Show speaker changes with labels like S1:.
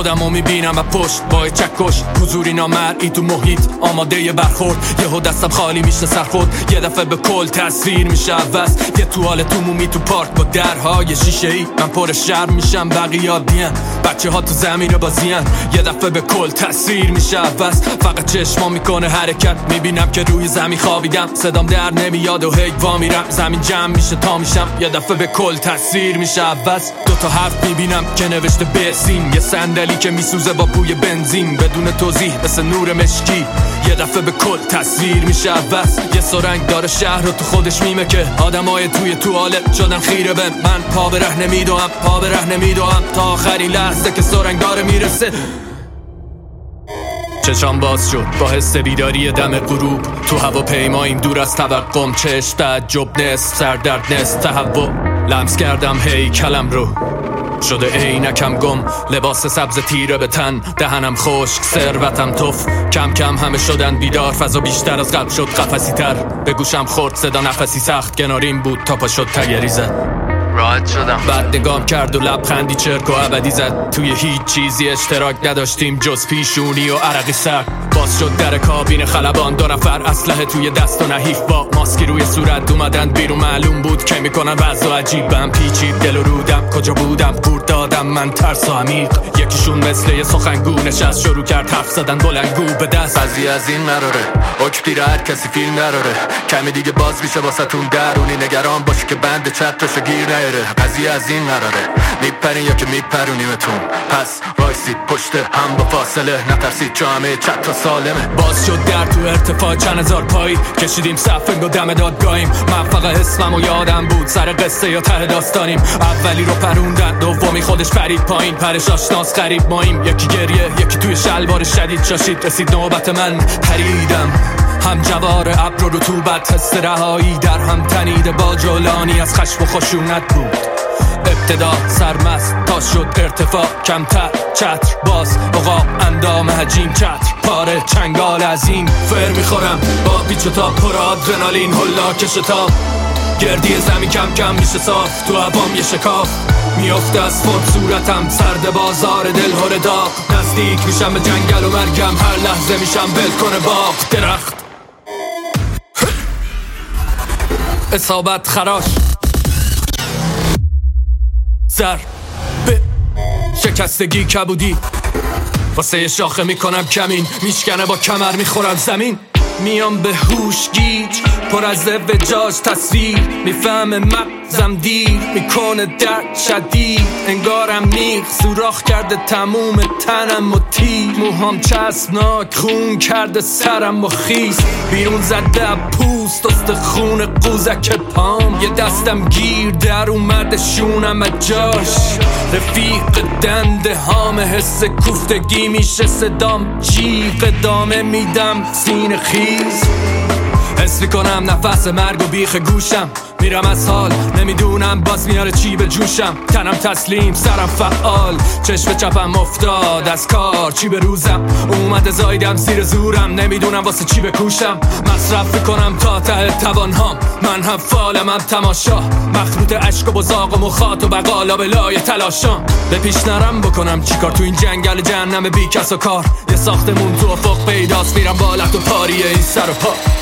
S1: خودمو میبینم و پشت با چکش حضوری نامرئی تو محیط آماده ی برخورد. یهو دستم خالی میشه سرخورد، یه دفعه به کل تصویر میشه عوض. یه توالت عمومی تو پارک با درهای شیشه‌ای، من پر شرم میشم بقیه عادی‌ان، بچه ها تو زمین بازیان. یه دفعه به کل تصویر میشه عوض، فقط چشما میکنه حرکت. میبینم که روی زمین خوابیدم، صدام در نمیاد و هی وا میرم. زمین جمع میشه تا میشم، یه دفعه به کل تصویر میشه عوض. دوتا حرف میبینم که نوشته بسیم، یه صندلی که میسوزه با بوی بنزین بدون توضیح مثل نور مشکی. یه دفعه به کل تصویر میشه عوض. یه سرنگ داره شهر رو تو خودش میمه که آدمای توی توالت شدن خیره به من. پا به ره نمیدوام، پا به ره نمیدوام تا آخرین لحظه که سرنگ داره میرسه. چشام باز شد با حس بیداری دم غروب، تو هواپیماییم دور از توقعم. چشم تعجب نصف سردرد نصف تهوع، لمس کردم هیکلم رو شده عینکم گم. لباس سبز تیره به تن، دهنم خشک، ثروتم تف. کم کم همه شدن بیدار، فضا بیشتر از قبل شد قفسی تر. به گوشم خورد صدا نفسی سخت، کناریم بود تا پا شد تگری زد.
S2: راحت شدم.
S1: بعد نگام کرد و لبخندی چرک و ابدی زد. توی هیچ چیزی اشتراک نداشتیم جز پیشونی و عرقی سر. باز شد در کابین خلبان، 2 نفر اسلحه توی دست و نحیف با ماسکی روی صورت اومدن بیرون. معلوم بود که میکنن وضع عجیبم، پیچید دل و رودم. کجا بودم قورت دادم من ترس و عمیق. یکیشون مثل یه سخنگو نشست شروع کرد حرف زدن بلندگو به دست.
S2: قضیه از این قراره حکم دیره، هر کسی فیلم نداره. کمی دیگه باز میشه واسهتون درونی، نگران باشی که بند چترشو گیر نیاره. قضیه از این قراره میپرین یا که میپرونیمتون، پس وایسید پشت هم با فاصله. نترسید چون همه چتر سالمه.
S1: باز شد در تو ارتفاع چند هزار پایی، کشیدیم صف و دم دادگاهیم. من فقط اسمم و یادم بود سر قصه یا ته داستانیم. اولی رو پروندن، دومی خودش پرید پایین. پرش آشناس غریب ماییم، یکی گریه یکی توی شلوار شدید شاشید. رسید نوبت من پریدم، هم جوار ابر و رطوبت، حس رهایی در هم تنیده با جولانی از خشم و خشونت بود. ابتدا سرمست تا شد ارتفاع کمتر، چتر باز عقاب اندام حجیم. چتر پاره چنگال عظیم، فر میخورم با پیچ و تاب، پر آدرنالین هلاک شتاب. گردی زمین کم کم میشه صاف، تو هوام یه شکاف میافته از فوت صورتم. سرد بازار دل هر داغ، نزدیک میشم به جنگل و مرگم. هر لحظه میشم بلکن باغ درخت. اصابت خراش زر به شکستگی کبودی، واسه یه شاخه میکنم کمین. میشکنه با کمر میخورم زمین. میام به هوش گیج، پر از وجاج تصویر. میفهمه مغزم دیر میکنه درد شدید. انگارم نیغ سوراخ کرده تموم تنم و تیر. موهام چسبناک خون کرده سرم و خیس. بیرون زده پوست استخون قوزک پام. یه دستم گیر در اومده شونم جاش. رفیق دنده هام حس کوفتگی میشه صدام جیغ. ادامه میدم سینه خیز، حس میکنم نفس مرگ و بیخ گوشم. میرم از حال نمیدونم باز میاره چی به جوشم. تنم تسلیم سرم فعال، چشم چپم افتاد از کار. چی به روزم اومده زایدم زیر زورم، نمیدونم واسه چی بکوشم. مصرف میکنم تا ته توانهام، من هم فالم هم تماشا. مخلوط عشق و بزاق و مخاط و بقالا به لای تلاشام. به پیش نرم بکنم چیکار تو این جنگل جهنم بی کس و کار. یه ساختمون تو افق پیداست، میرم بالت و پاریه این سر و پا.